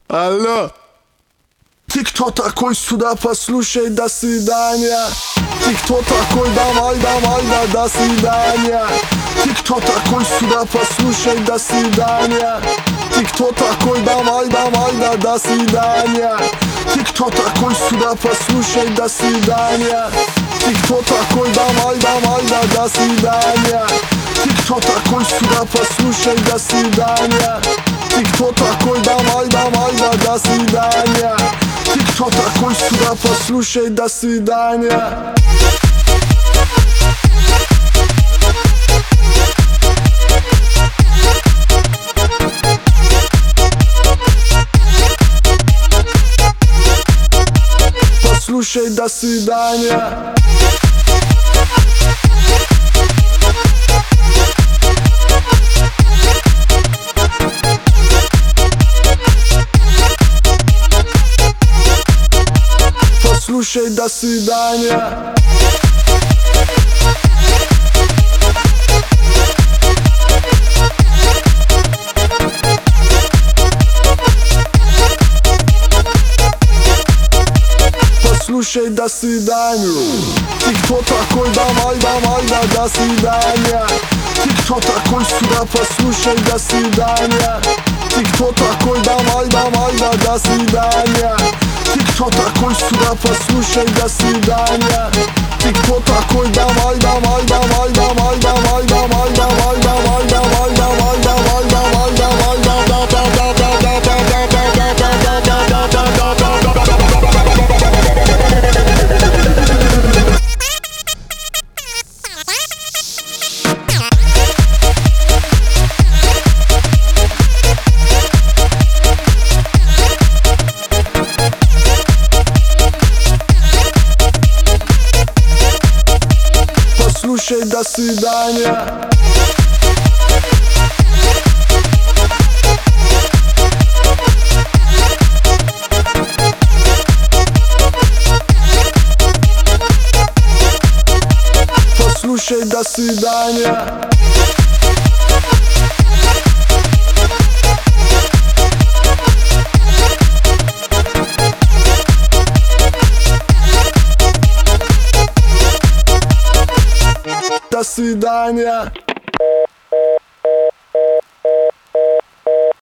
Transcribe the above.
Алло. Ты кто такой, сюда послушай, до свидания. Ты кто такой, давай, давай, да, до свидания. Ты кто такой, сюда послушай, до свидания. Ты кто такой, давай, давай, да, до свидания. Ты кто такой, сюда послушай, до свидания. Ты кто такой, давай, давай, да, до свидания. Ты кто такой, сюда послушай, до свидания. Ты кто такой, давай, давай, да, до свидания. Ты кто такой, сюда послушай, до свидания. Послушай, до свидания. Послушай, до свидания. Послушай, до свидания. Ты кто такой, давай, давай, да, до свидания. Ты кто такой, сюда послушай, до свидания. Ты кто такой, давай, давай, да, до свидания. Ты кто такой, сюда послушай, до свидания. Ты кто такой, давай, давай, давай, давай, давай, давай, давай, давай, давай, давай, давай, давай, давай, Послушай, до свидания. Послушай, до свидания. До свидания.